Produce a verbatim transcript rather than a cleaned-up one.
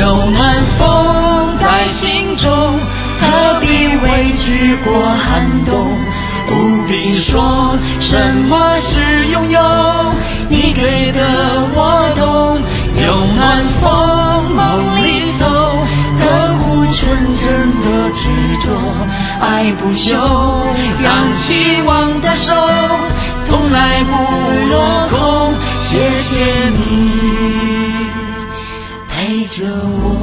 有暖风在心中，何必畏惧过寒冬？不必说什么是拥有，你给的我懂。有暖风梦里头，呵护纯真的执着，爱不休，扬起望的手，从来不落空。谢谢你陪着我。